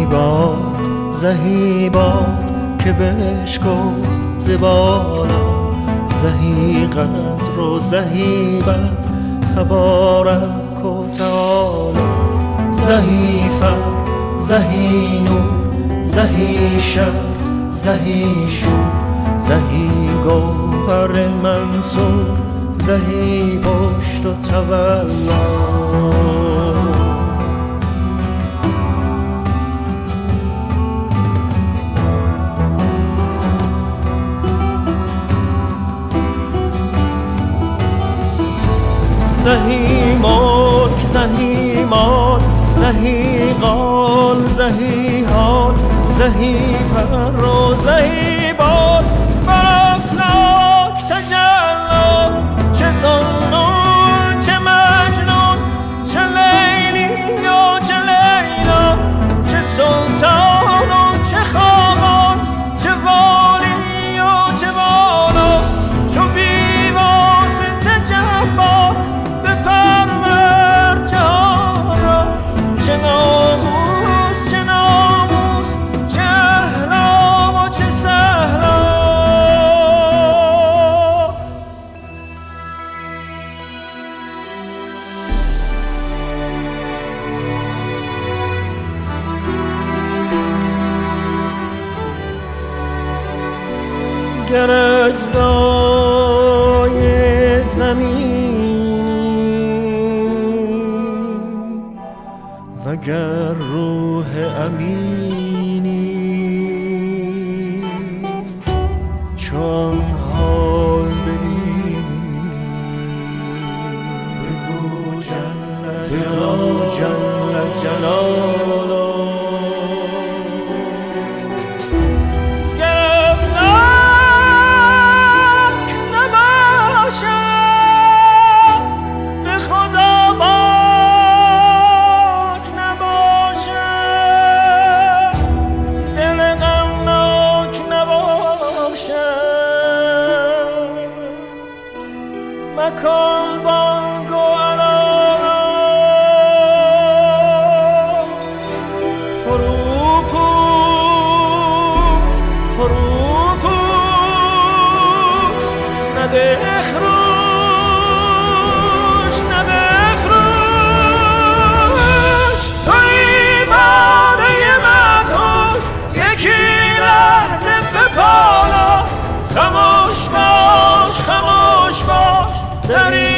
زهی باد که بهش گفت زبالا، زهی قدر و زهی بد تبارک و تعالی، زهی فرد زهی نور زهی شر زهی شور، زهی گوهر منصور زهی پشت و تولا. زهی ملک زهی مال زهی قال زهی حال، زهی پر و زهی بال، بر افلاک تجلی، چه ظنون چه مجنون، چه لیلی و چه لیلا، چه سلطان و چه خاقان، چه والی و چه والا، چو بی واسطه جبار بپرور جهان را، چه ناموس چه ناموس، چه احلام و چه سهلا. گر اجزای زمینی وگر روح امینی، چون حال ببینی بگو جل جلاله. مکن بانگ و علام، فرو پوش فرو پوش، نه بخروش نه بفروش، توی باده مدهوش یکی لحظه به پالا، خموش باش خموش باش در این